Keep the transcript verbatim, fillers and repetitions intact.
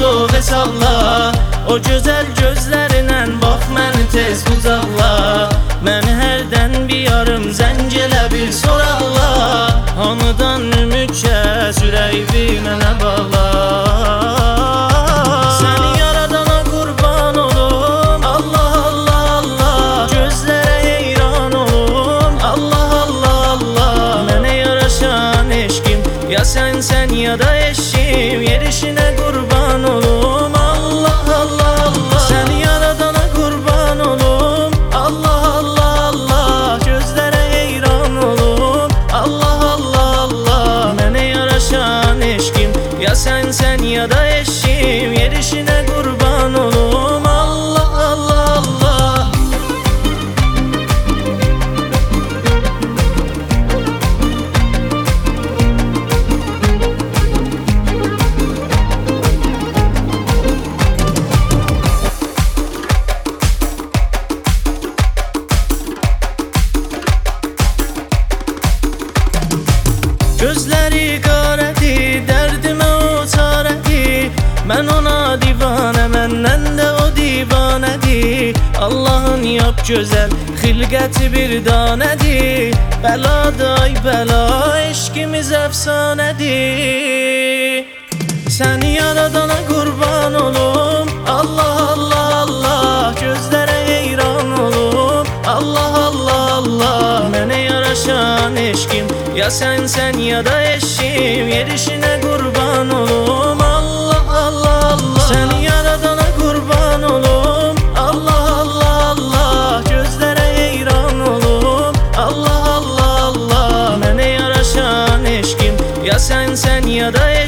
soğuk hesabla. O gözəl gözlərinən bax məni tez qucaqla. Məni hərdən bir yarım zəng elə bir soraqla. Hamıdan ümid kəs, ürəyimi mənə bağla. Səni yaradana qurban olum, Allah Allah Allah. Gözlərə heyran olum, Allah Allah Allah. Mənə yaraşan eşkim, ya sənsən ya da eşim. Yerişinə qurban olum, Allah Allah Allah. Səni yaradana qurban olum, Allah Allah Allah. Gözlərə heyran olum, Allah Allah Allah. Mənə yaraşan eşkim, ya sənsən ya da eşim. Yerişinə qurban olum, Allah Allah Allah. Gözləri qarədir, dərdimə o çarədir. Mən ona divanə, məndən də o divanədir. Allahın yap gözəl, xilqəti bir danədir. Bəladay bəla, eşqimiz əfsanədir. Səni yaradana qurban olum, Allah Allah Allah. Gözlərə heyran olum, Allah Allah Allah. Mənə yaraşan eşqim, ya sənsən ya da eşim. Yerişinə qurban olum, Allah Allah Allah. Səni yaradana qurban olum, Allah Allah Allah. Gözlərə heyran olum, Allah Allah Allah. Mənə yaraşan eşqim, ya sənsən ya da eşim.